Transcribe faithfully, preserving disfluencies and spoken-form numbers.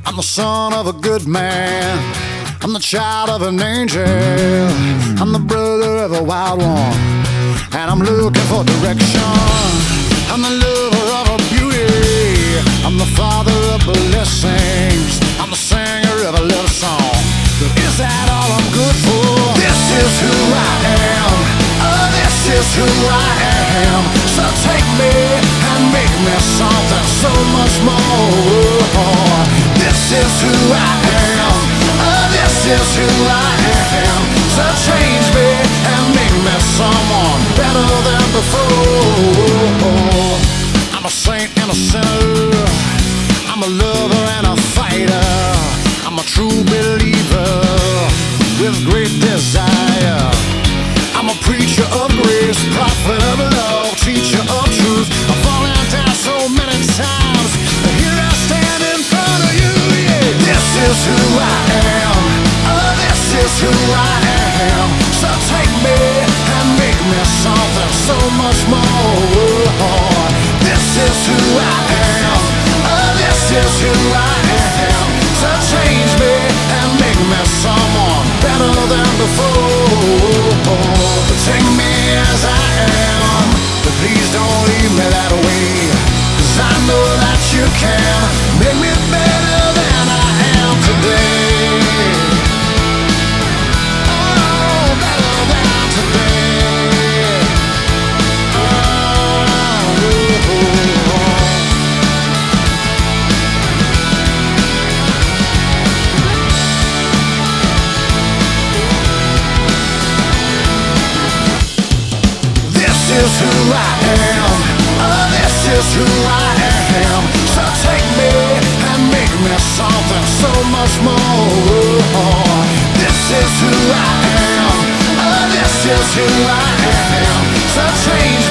I'm the son of a good man. I'm the child of an angel. I'm the brother of a wild one, and I'm looking for direction. I'm the lover of a beauty. I'm the father of blessings. I'm the singer of a little song. But is that all I'm good for? This is who I am. Oh, this is who I am. So take me and make me something so much more. This is who I am. Oh, this is who I am. So change me and make me someone better than before. I'm a saint and a sinner. I'm a lover and a fighter. I'm a true believer with great desire. I'm a preacher of grace, prophet of love, teacher of truth. I've fallen down so many times, but here I stand in front of you, yeah. This is who I am. Oh, this is who I am. So take me and make me something so much more. This is who I am. Oh, this is who I am. So change me and make me someone better than before. Take me as I am, but please don't leave me that way. 'Cause I know that you can make me better than I am today. Oh, better than today. Oh, this is who I am. Oh, this is who I am. So take me and make me something so much more. This is who I am. Oh, this is who I am. So change